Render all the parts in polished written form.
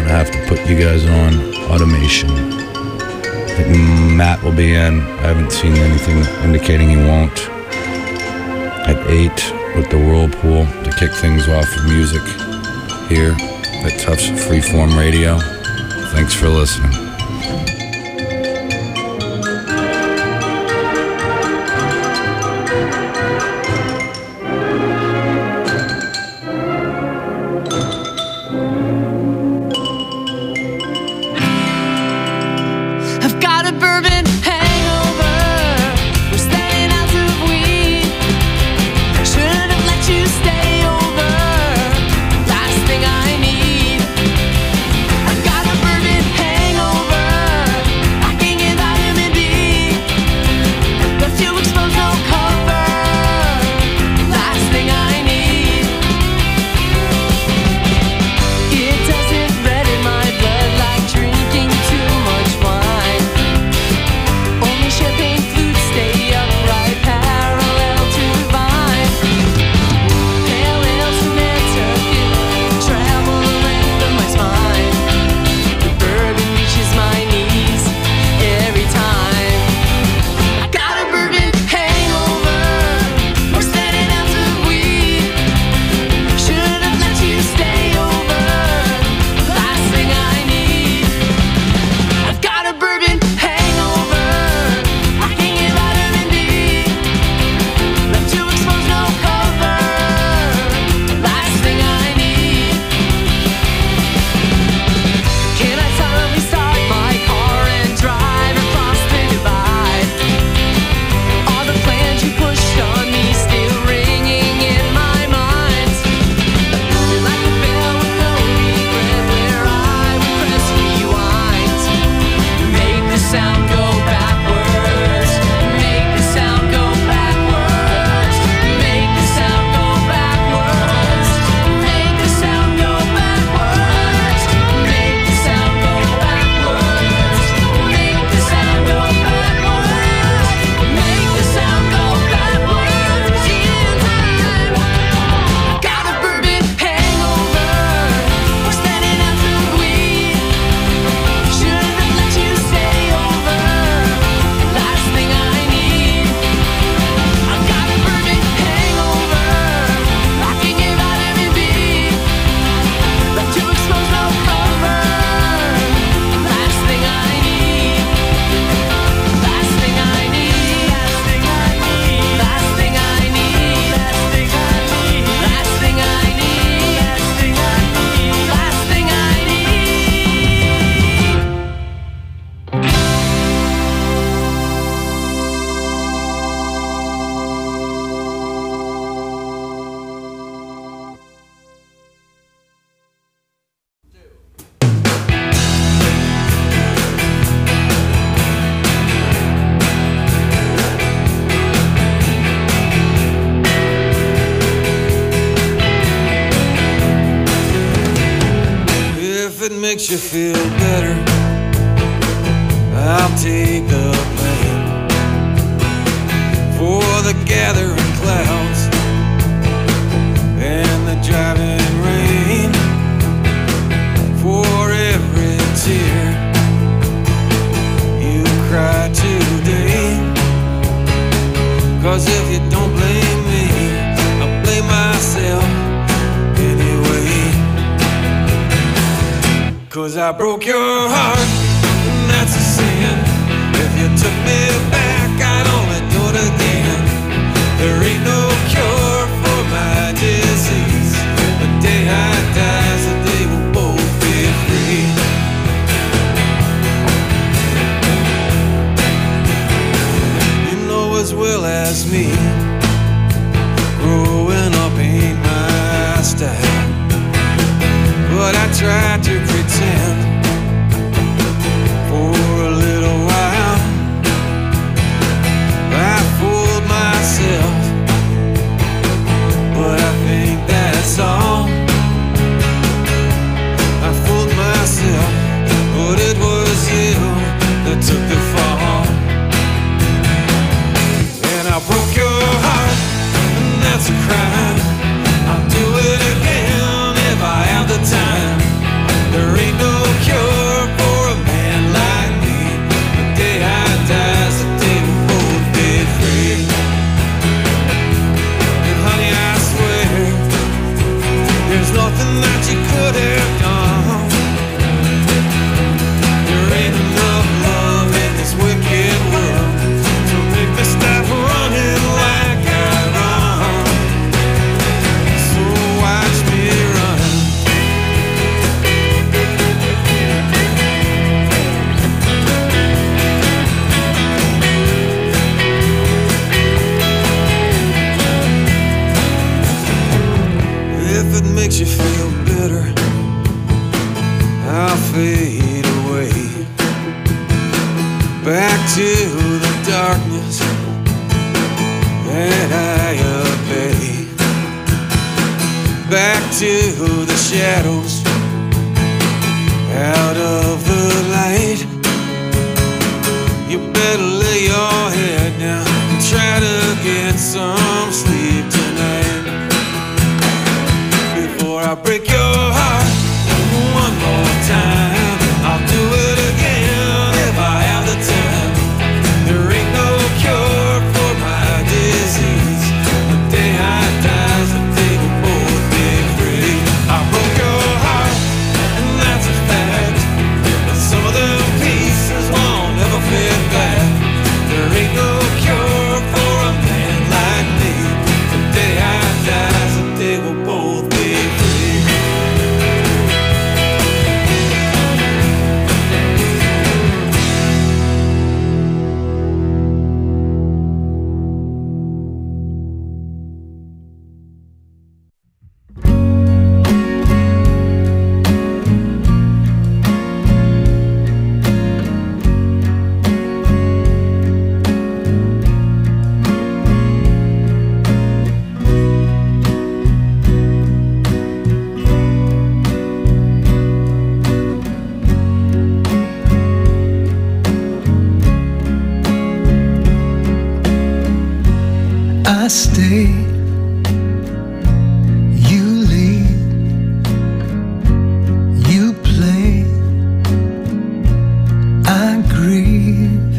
I have to put you guys on automation. I think Matt will be in. I haven't seen anything indicating he won't. At 8 with the Whirlpool to kick things off with music here at Tufts Freeform Radio. Thanks for listening. Makes you feel better, I'll take the blame for the gathering clouds and the driving rain, for every tear you cry today. 'Cause if you don't blame me, I'll blame myself anyway. 'Cause I broke your heart, and that's a sin. If you took me back, I'd only do it again. There ain't no cure for my disease. The day I die is the day we'll both be free. You know as well as me, growing up ain't my style. But I tried to pretend for a little while. I fooled myself no cure for a man like me. The day I die, the day we both be free. And honey, I swear, there's nothing that you could have done. There ain't enough love in this wicked world to make me stop running like I run. So watch me run. If it makes you feel bitter, I'll fade away back to the darkness that I obey, back to the shadows, out of the light. You better lay your head down and try to get some sleep tonight before I break your heart one more time. I'll do it again if I have the time. There ain't no cure for my disease. The day I die, the day we both be free. I broke your heart, and that's a fact. But some of the pieces won't ever fit back. There ain't no cure for a man like me. The day I die, the day we'll both be free. I stay, you leave, you play, I grieve.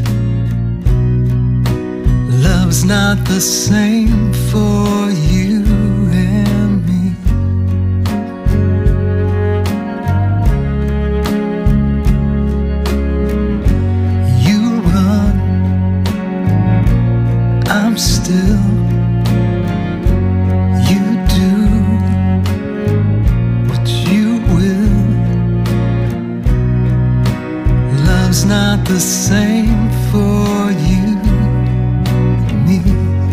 Love's not the same for you and me. You run, I'm still. You do what you will. Love's not the same for you and me.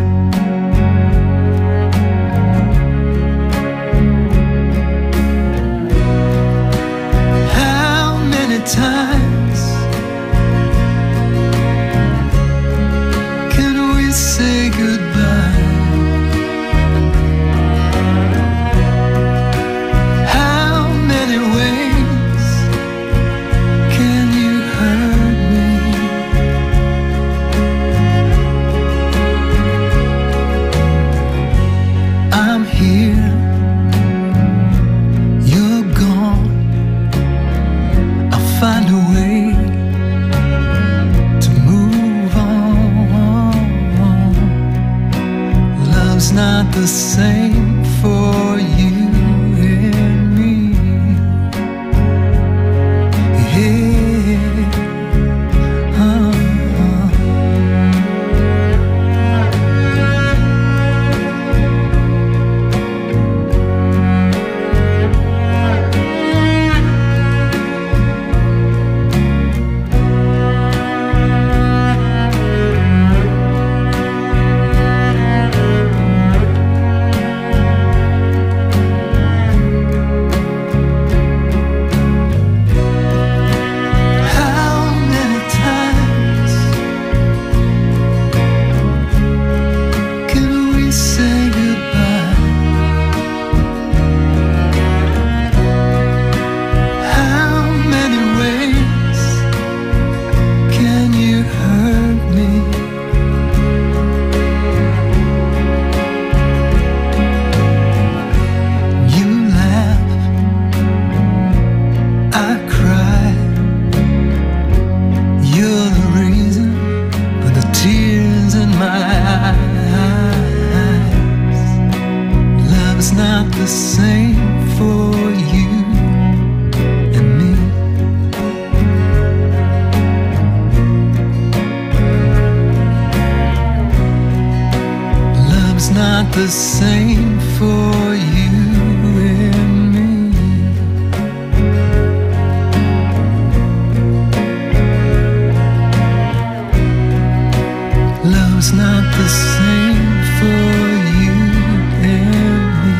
How many times can we say goodbye? How many ways can you hurt me? I'm here, you're gone. I'll find a way to move on. Love's not the same for you and me. Yeah. the same for you and me. Love's not the same for you and me.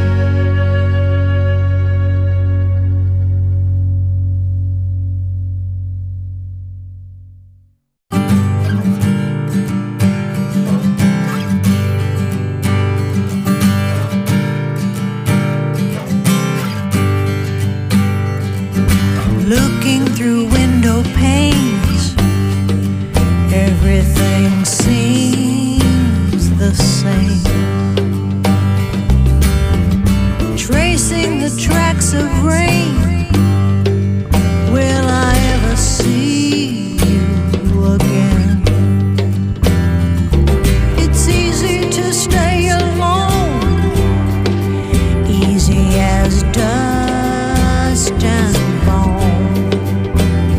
Looking through window panes, everything seems the same. Tracing the tracks of rain, will I ever see you again? It's easy to stay alone, easy as dust and bone.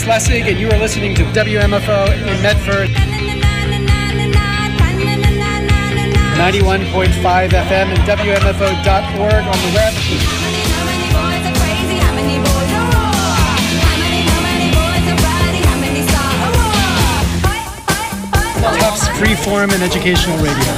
Lessig, and you are listening to WMFO in Medford. 91.5 FM and WMFO.org on the web. Tufts Freeform and Educational Radio.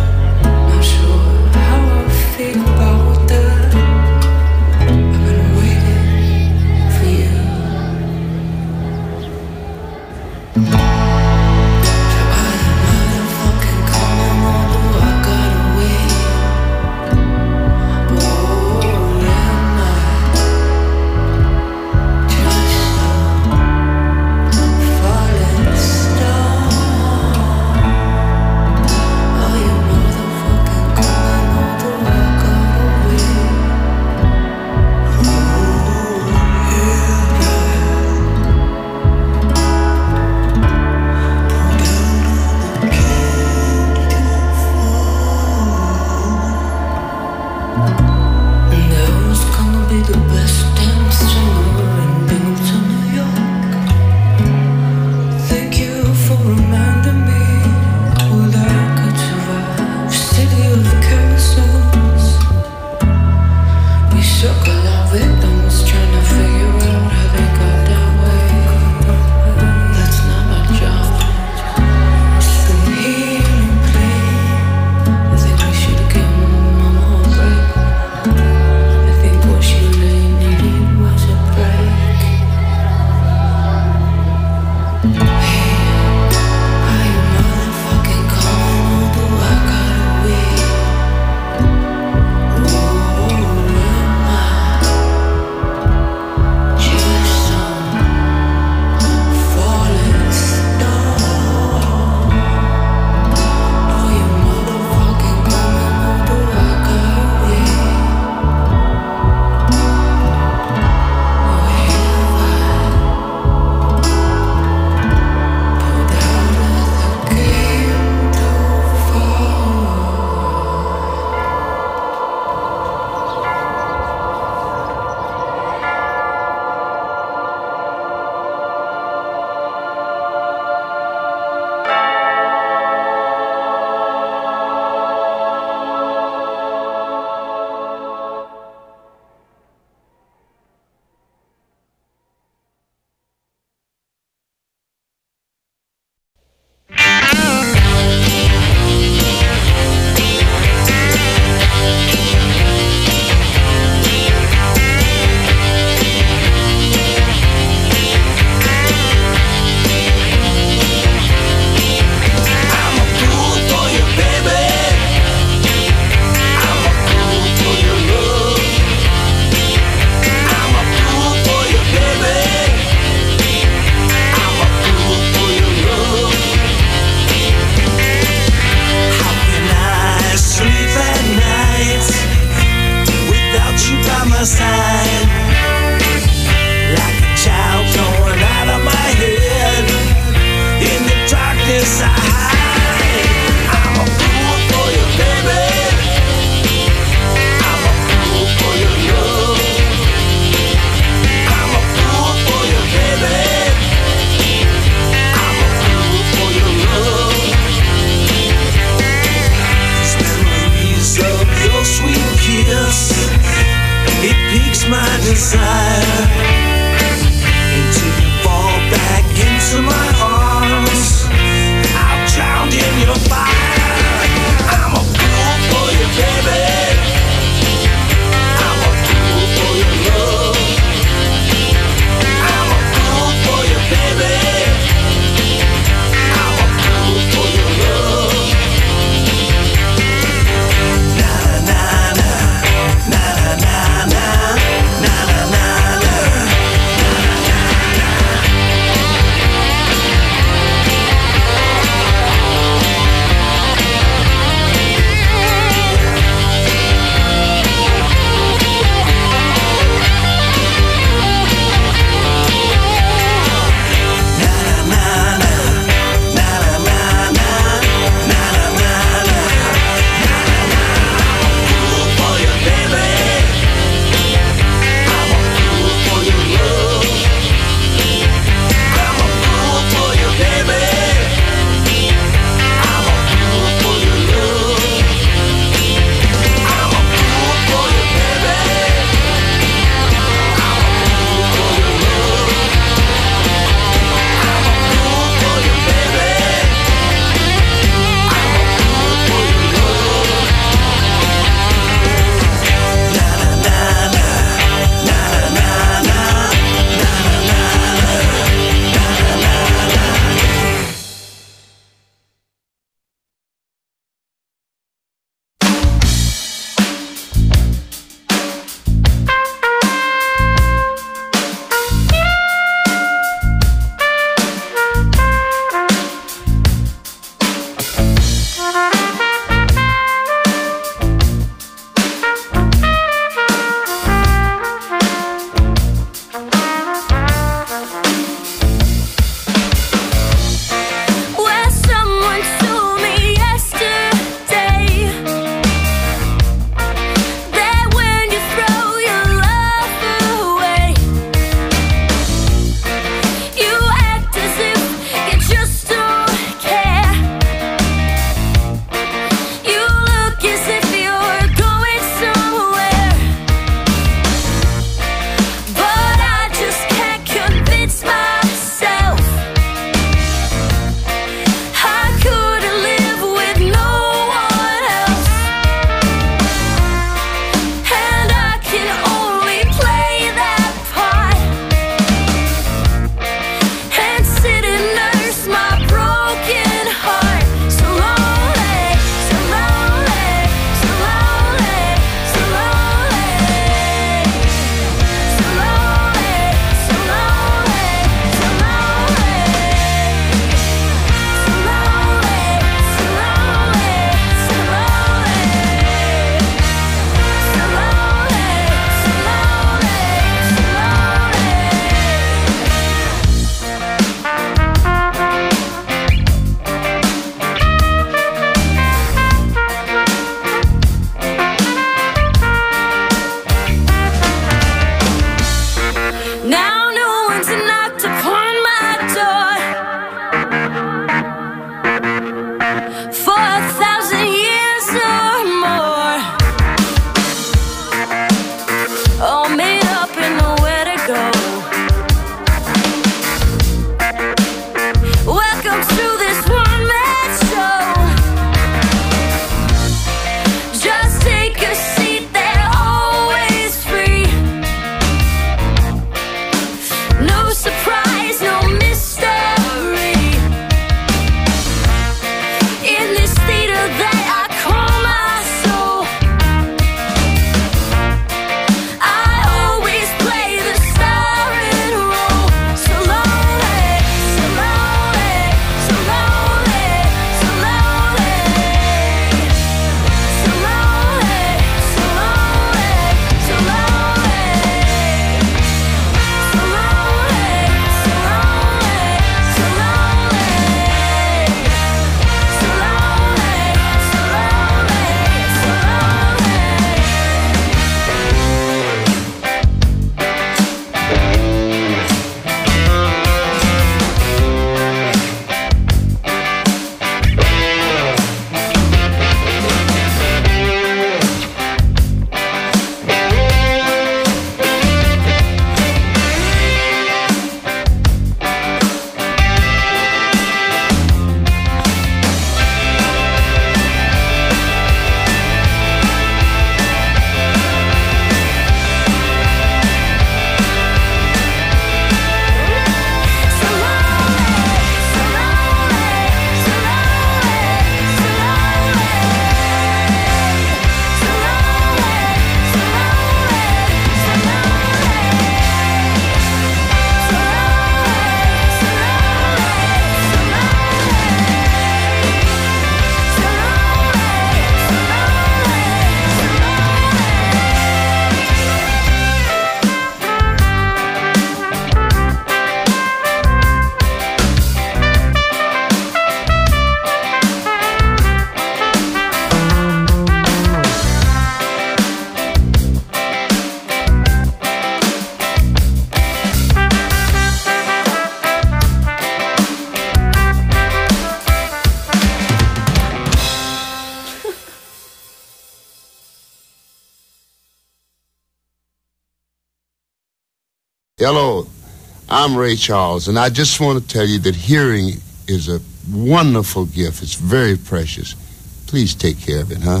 Hello, I'm Ray Charles, and I just want to tell you that hearing is a wonderful gift. It's very precious. Please take care of it, huh?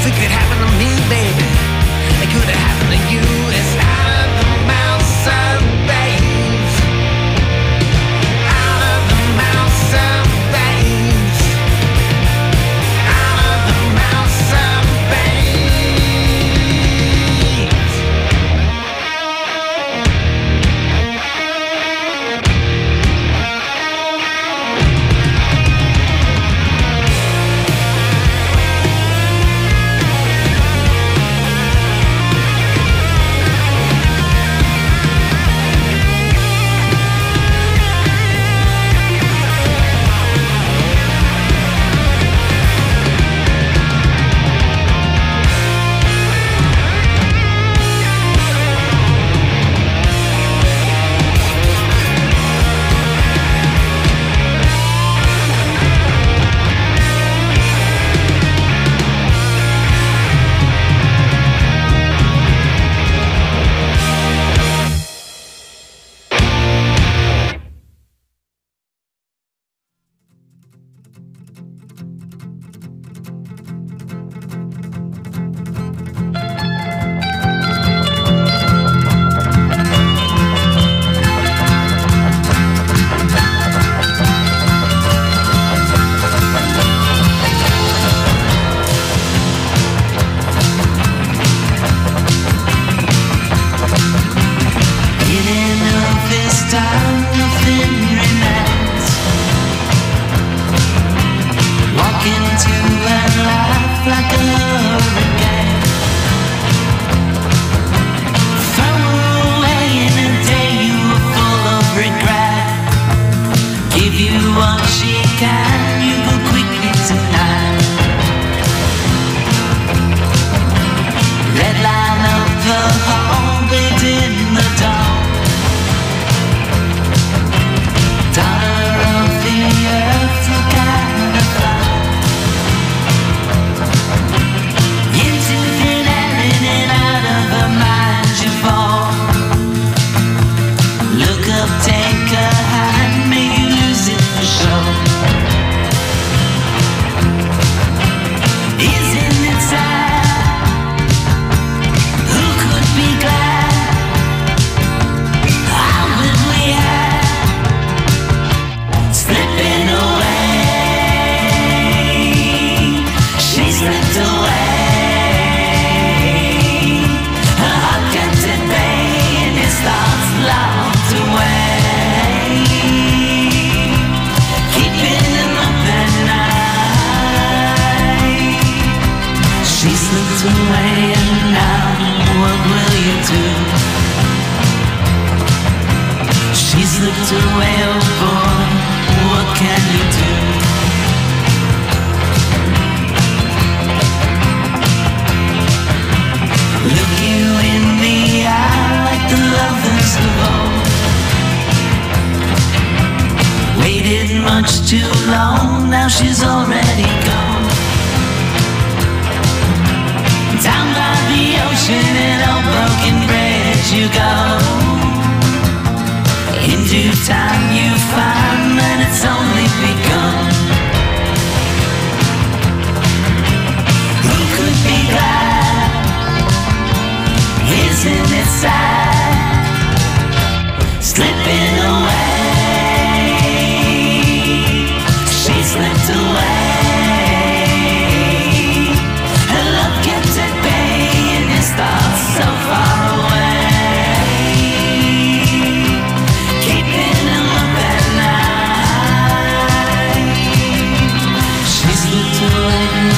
it could happen to me, baby. It could have happened to you. It's out of the mouths of babes. Out of the mouths of babes. Out of the mouths of babes.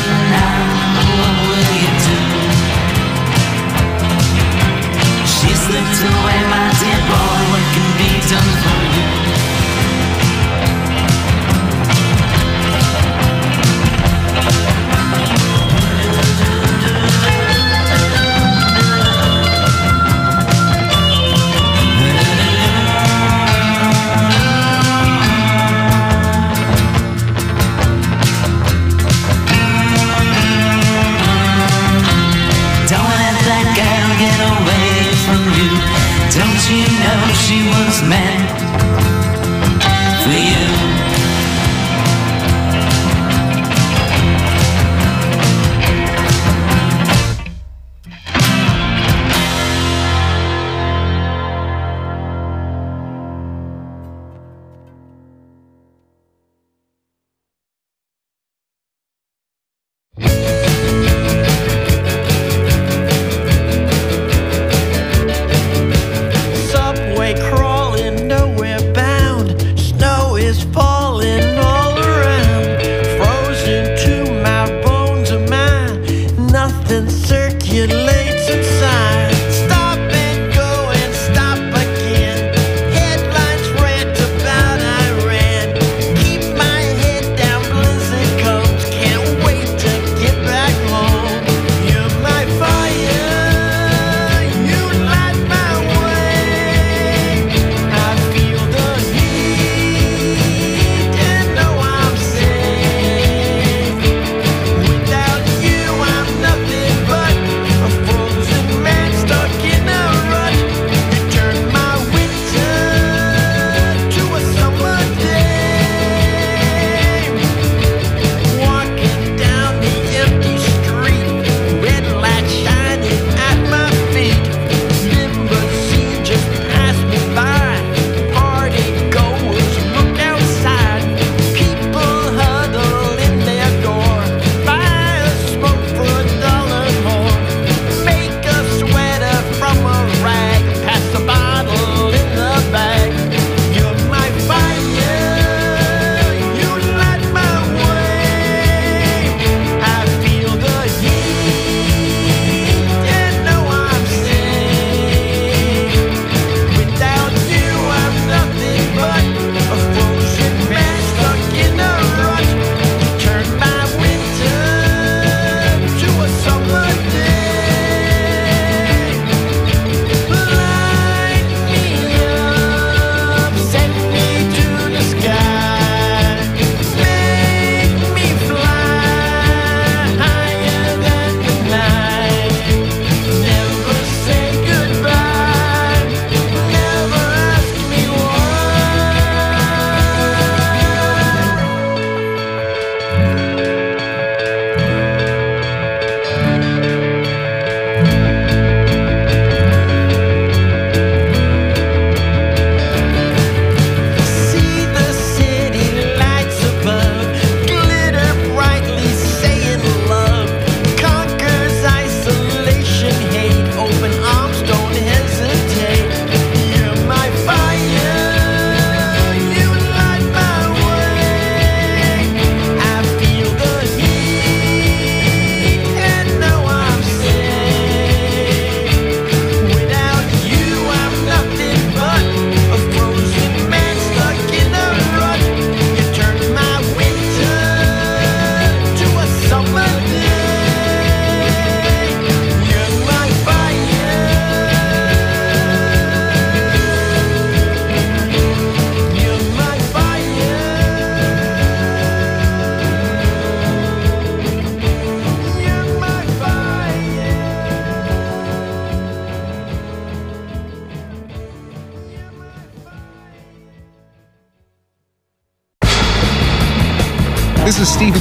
She's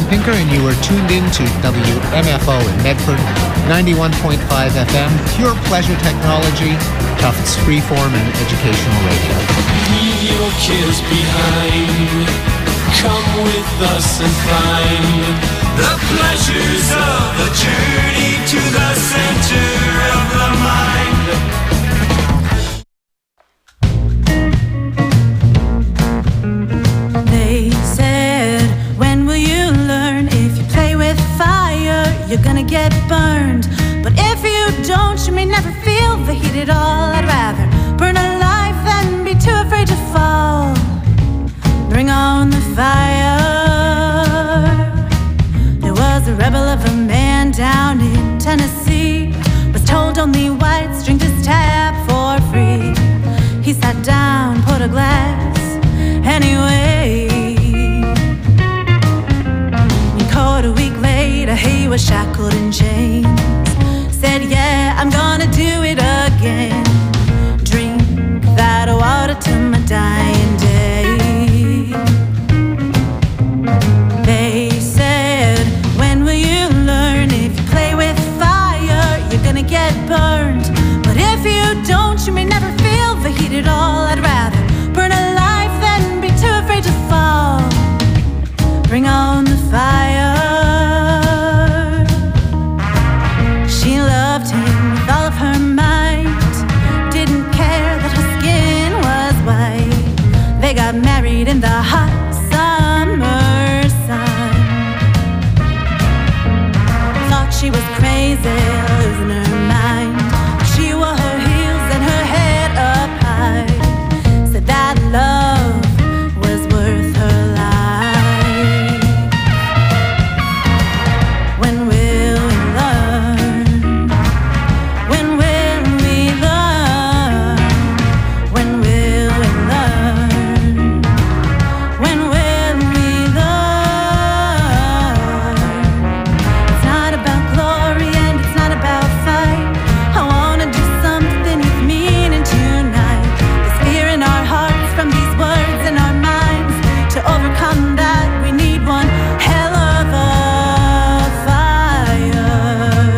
Pinker, and you are tuned in to WMFO in Medford, 91.5 FM, pure pleasure technology, Tufts freeform and educational radio. Leave your cares behind. Come with us and find the pleasures of the journey to the center of the mind. They said, when will you learn? If you play with fire, you're gonna get burned. But if you don't, you may never feel the heat at all. I'd rather burn alive than be too afraid to fall. Bring on the fire. There was a rebel of a man down in Tennessee, was told only whites drink this tap for free. He sat down, put a glass anyway. And caught a week later, he was shackled in chains. Said, yeah, I'm gonna do it again. Drink that water till my dying day. They said, when will you learn? If you play with fire, you're gonna get burned. But if you don't, you may never feel the heat at all. I'd rather burn alive than be too afraid to fall. Bring on the fire. She loved him with all of her might, didn't care that her skin was white. They got married in the hot summer sun. Thought she was crazy, losing her mind. She wore her heels and her head up high. Said that love was worth her life. When will we learn? When will we learn? When will we learn? When will we learn? It's not about glory and it's not about fight. I wanna do something with meaning tonight. There's fear in our hearts from these words in our minds. To overcome that, we need one hell of a fire.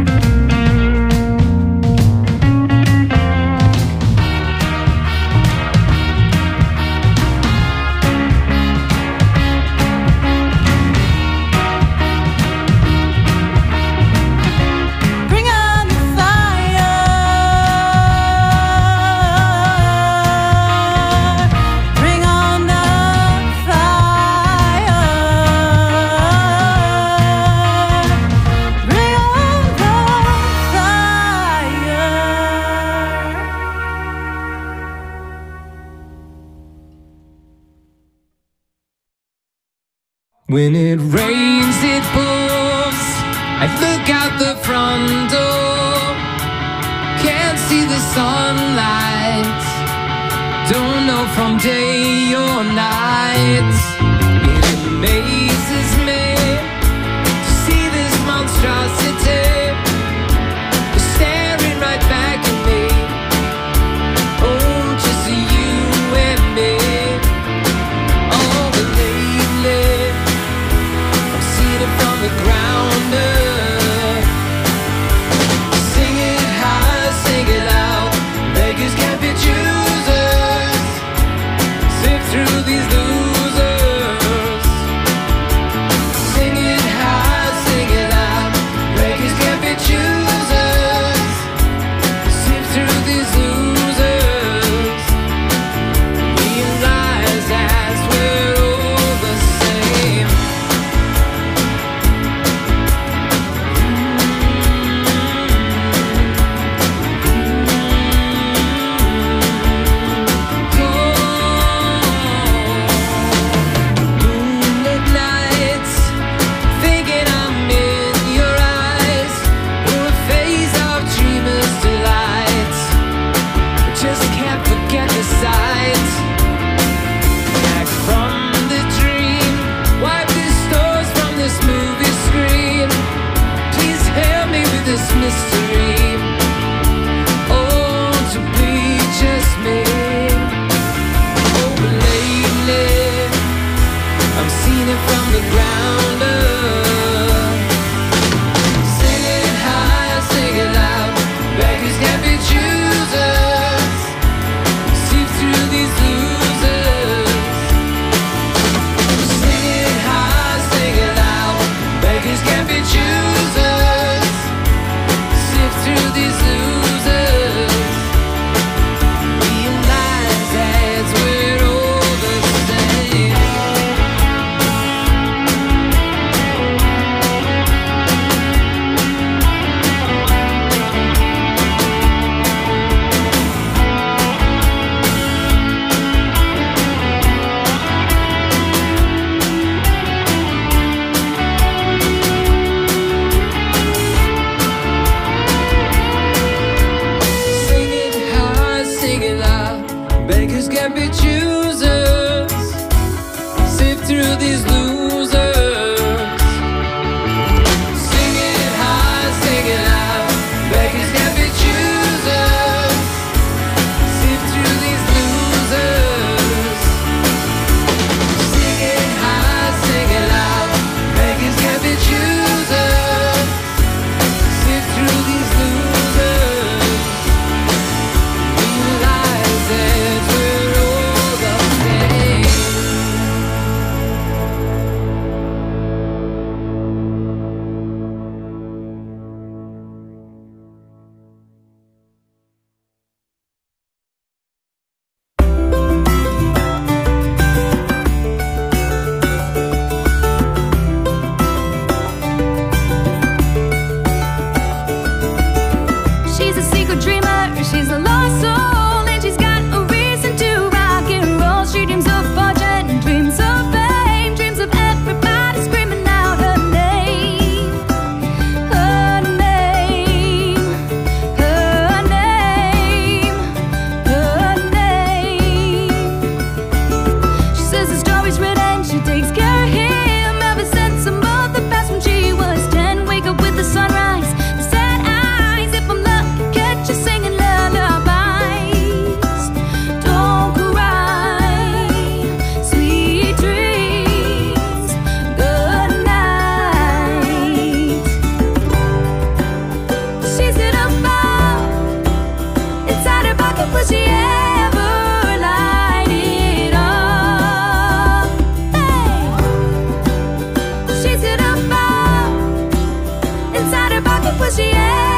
Bring on the fire. Bring on the fire. Bring on the fire. When it rains, it pours. I look out the front door. Can't see the sunlight. Don't know from day or night. It amazes me to see this monstrosity staring right back at me. Oh, just you and me. Oh, but lately I'm seeing it from the ground up. Sing it high, sing it loud. Beggars can't be choosers. Sift through these losers. 'cause yeah.